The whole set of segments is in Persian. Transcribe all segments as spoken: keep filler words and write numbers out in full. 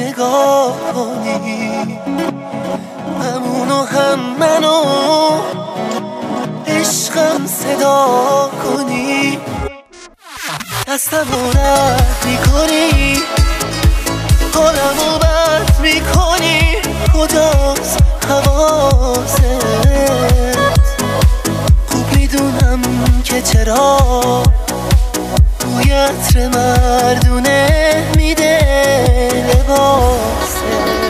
نگاه کنی، همونو هم منو عشقم صدا کنی، دستمو رد میکنی، حالمو بد میکنی، کجاست حواست؟ خوب میدونم که چرا بوی عطر مردونه میده لباست.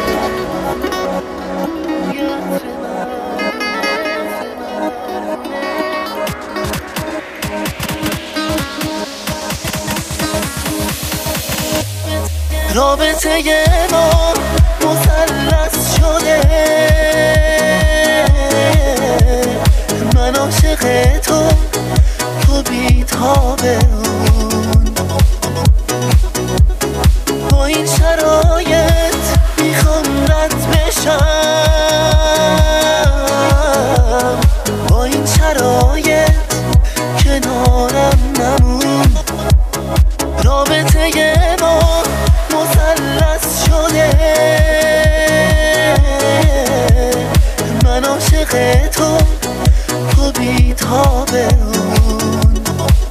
رابطه ما مثلث شده، من عاشق تو، تو بی‌تابه اون. با این شرایط میخوام رد بشم، با این شرایط کنارم نمون. رابطه ما مثلث شده، من عاشق تو، تو بی‌تابه اون.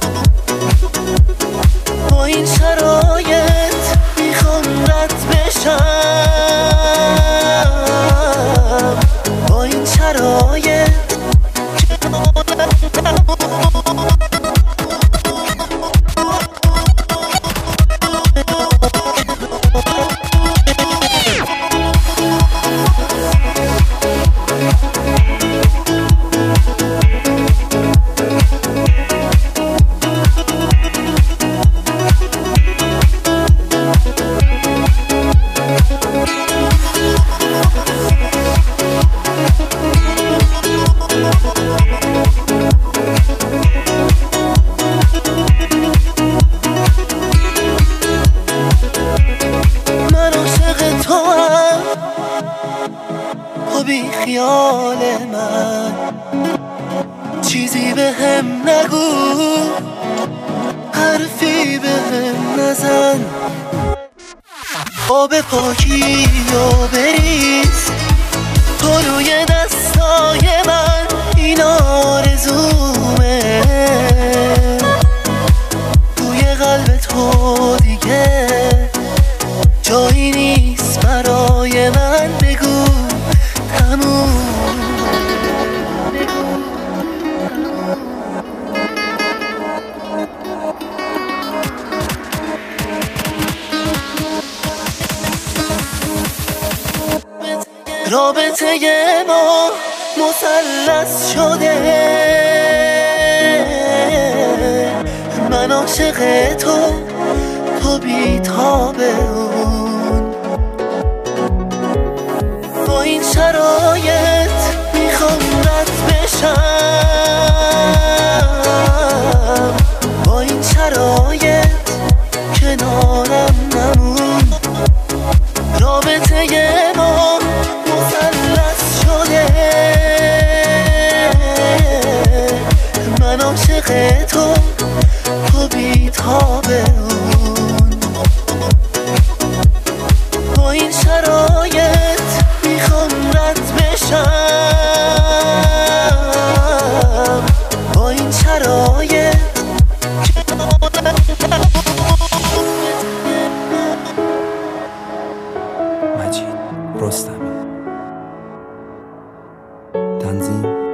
با این شرایط میخوام رد بشم، با این شرایط بی خیال من، چیزی به هم نگو، حرفی به هم نزن، آب پاکی و بریز تو روی دستای من، این آرزومه. توی قلب تو دیگه جایی نیست برای من، بگو رابطه ما مثلث شده، من عاشق تو، تو بی‌تابه اون. با این شرایط میخوام رد بشم، با این شرایط کنارم نمون. رابطه ما مثلث شده، من عاشق تو، تو بی‌تابه اون. با این شرایط میخوام رد بشم، با این شرایط مجید رستمی. تنظیم